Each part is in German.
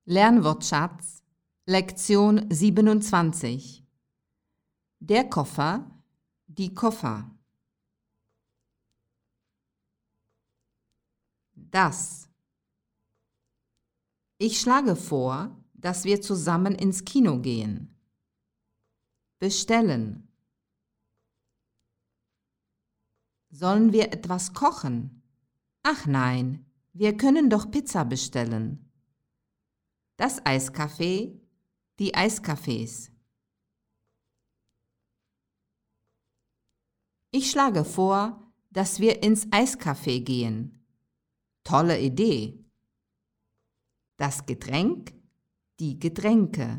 Lernwortschatz, Lektion 27. Der Koffer, die Koffer. Das. Ich schlage vor, dass wir zusammen ins Kino gehen. Bestellen. Sollen wir etwas kochen? Ach nein, wir können doch Pizza bestellen. Das Eiscafé, die Eiscafés. Ich schlage vor, dass wir ins Eiscafé gehen. Tolle Idee. Das Getränk, die Getränke.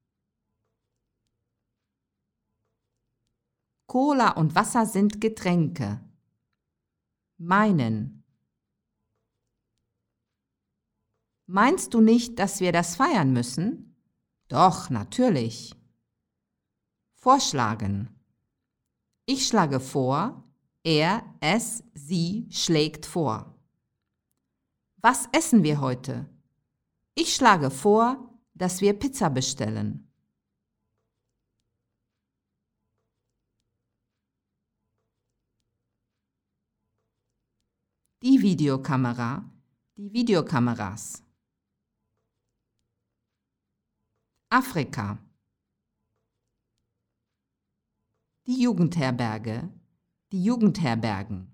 Cola und Wasser sind Getränke. Meinen. Meinst du nicht, dass wir das feiern müssen? Doch, natürlich. Vorschlagen. Ich schlage vor, er, es, sie schlägt vor. Was essen wir heute? Ich schlage vor, dass wir Pizza bestellen. Die Videokamera, die Videokameras. Afrika. Die Jugendherberge, die Jugendherbergen.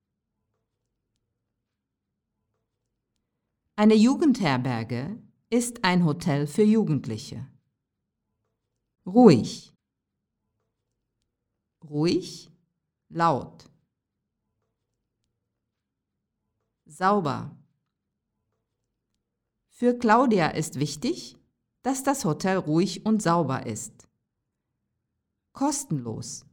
Eine Jugendherberge ist ein Hotel für Jugendliche. Ruhig. Ruhig, laut. Sauber. Für Claudia ist wichtig, dass das Hotel ruhig und sauber ist. Kostenlos.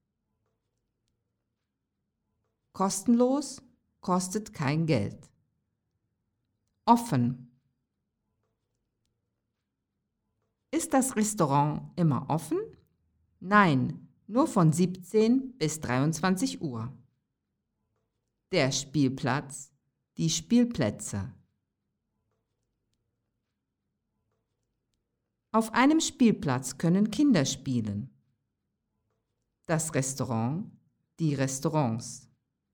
Kostenlos kostet kein Geld. Offen. Ist das Restaurant immer offen? Nein, nur von 17 bis 23 Uhr. Der Spielplatz, die Spielplätze. Auf einem Spielplatz können Kinder spielen. Das Restaurant, die Restaurants.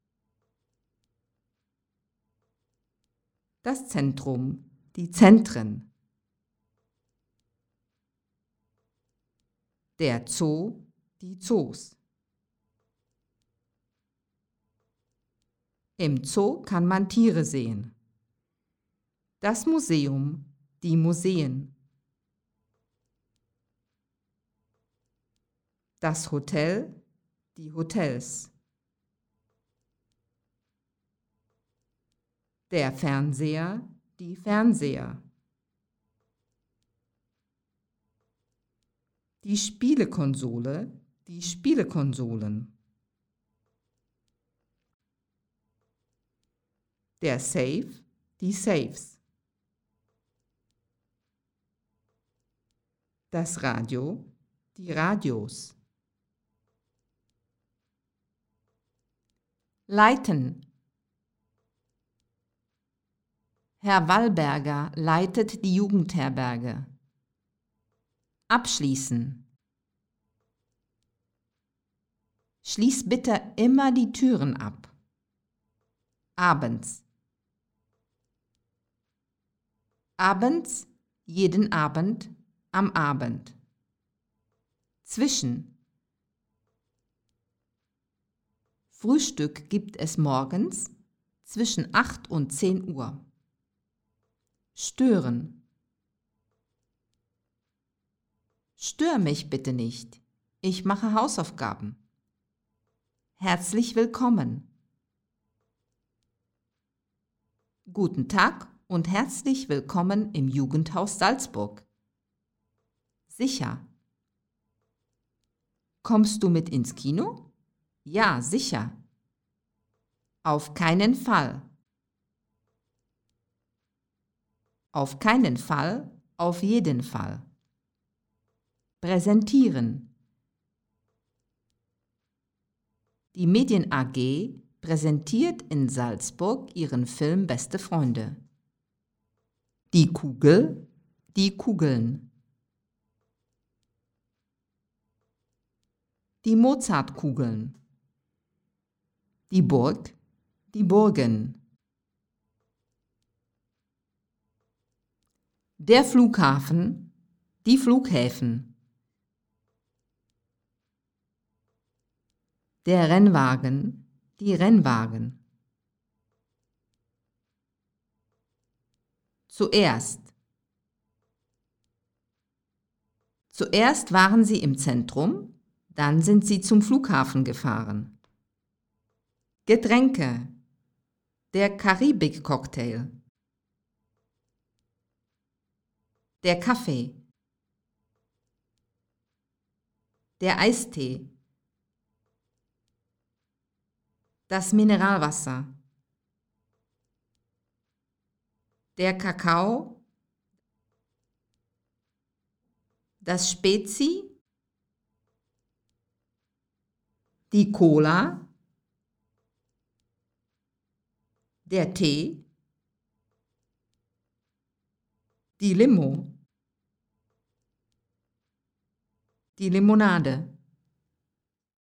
Das Zentrum, die Zentren. Der Zoo, die Zoos. Im Zoo kann man Tiere sehen. Das Museum, die Museen. Das Hotel, die Hotels. Der Fernseher, die Fernseher. Die Spielekonsole, die Spielekonsolen. Der Safe, die Safes. Das Radio, die Radios. Leiten. Herr Wallberger leitet die Jugendherberge. Abschließen. Schließ bitte immer die Türen ab. Abends. Abends, jeden Abend, am Abend. Zwischen. Frühstück gibt es morgens zwischen 8 und 10 Uhr. Stören. Stör mich bitte nicht. Ich mache Hausaufgaben. Herzlich willkommen. Guten Tag und herzlich willkommen im Jugendhaus Salzburg. Sicher. Kommst du mit ins Kino? Ja, sicher. Auf keinen Fall. Auf keinen Fall, auf jeden Fall. Präsentieren. Die Medien AG präsentiert in Salzburg ihren Film Beste Freunde. Die Kugel, die Kugeln. Die Mozartkugeln. Die Burg, die Burgen. Der Flughafen, die Flughäfen. Der Rennwagen, die Rennwagen. Zuerst. Zuerst waren sie im Zentrum, dann sind sie zum Flughafen gefahren. Getränke. Der Karibik-Cocktail. Der Kaffee. Der Eistee. Das Mineralwasser. Der Kakao. Das Spezi. Die Cola. Der Tee. Die Limo. Die Limonade.